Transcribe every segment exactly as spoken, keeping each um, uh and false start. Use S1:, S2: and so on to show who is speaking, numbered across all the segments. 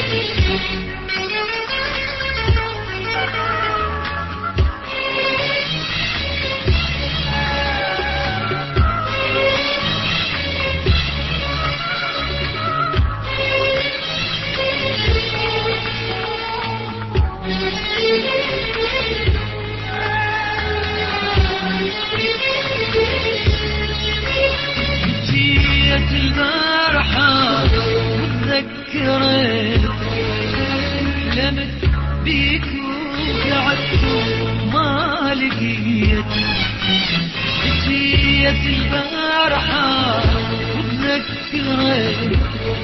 S1: جيت البارحة وتذكرت لمت بيك وقعدت ما لقيت. جيت البارحة وتذكرت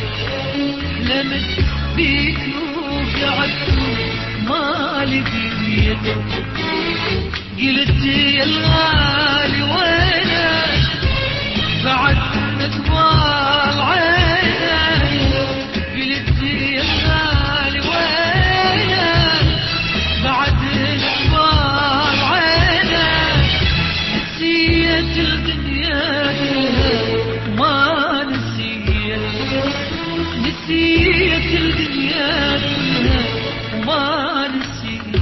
S1: لمت بيك وقعدت ما لقيت. قلت يا الغالي وينك بعد نطوال عينك. قلت يا الغالي وينك بعد نطوال عينك. نسيت الدنيا ما نسيت. نسيت الدنيا ما نسيت.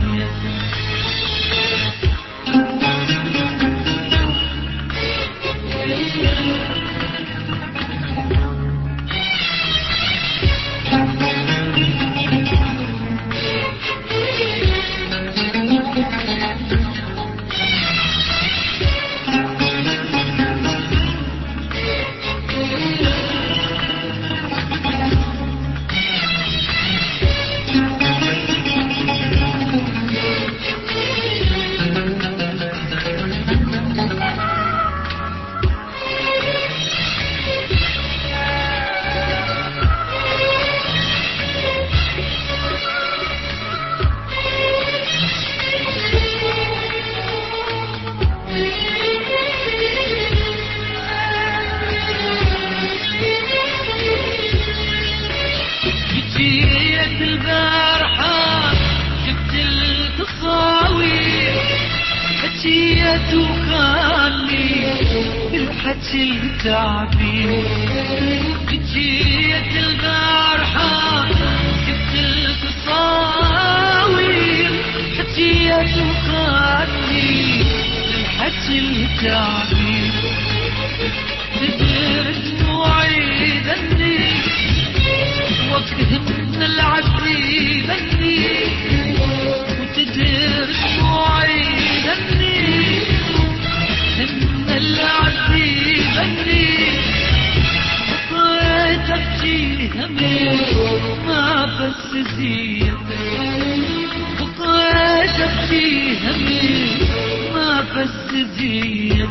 S1: جيت البارحة جبت التصاوير حكيت وخالي بالحكي التعبير. جيت البارحة جبت التصاوير حكيت وخالي بالحكي التعبير. تدري دموعي ذني وقتهن العبد بني. وتدر دموعي ذني هن العبد بني. بقيت ابكي همي ما بس زيت. بقيت ابكي همي ما بس زيت.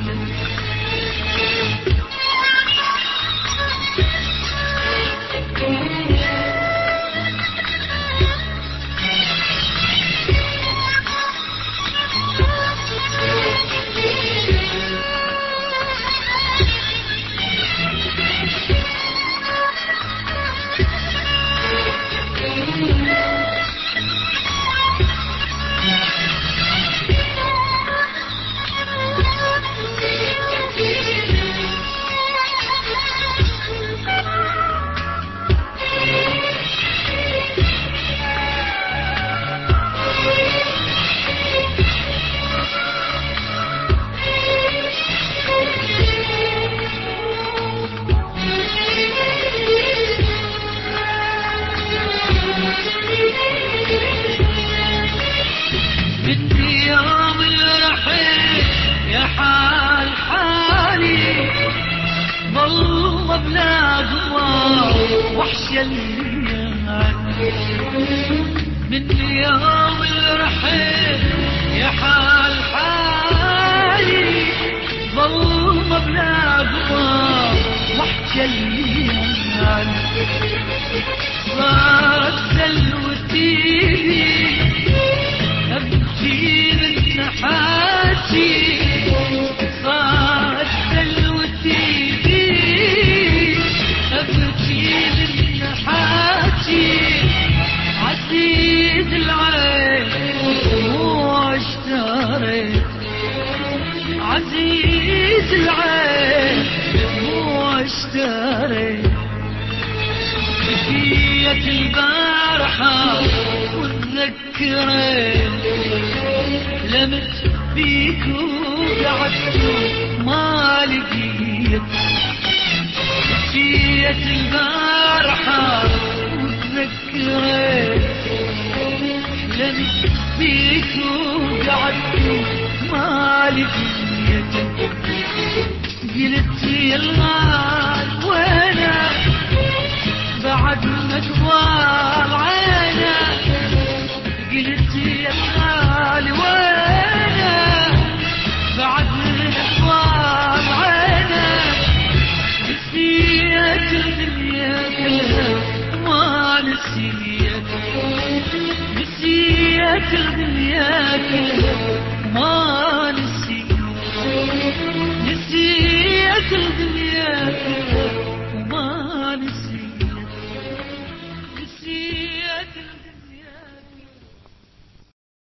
S1: بدي يوم الرحيل يا حال حالي ظل بلا قمر وحش الليالي. من يوم الرحيل يا حال حالي ظل بلا قمر وحش الليالي. صارت سلوتي أبكي من نحاتي. صارت سلوتي أبكي من نحاتي. عزيز العين مو اشتريت. عزيز العين مو اشتريت. بكيت البارحة البارحة وتذكرت لمت بيك وقعدت ما لقيت. جيت البارحة وتذكرت لمت بيك وقعدت ما لقيت. قلت يا الغال وينك بعد ما طوال عينك. قلت يا الغال وينك بعد ما طوال عينك. نسيت الدنيا كلها ما نسيت. نسيت الدنيا كلها ما نسيت. نسيت الدنيا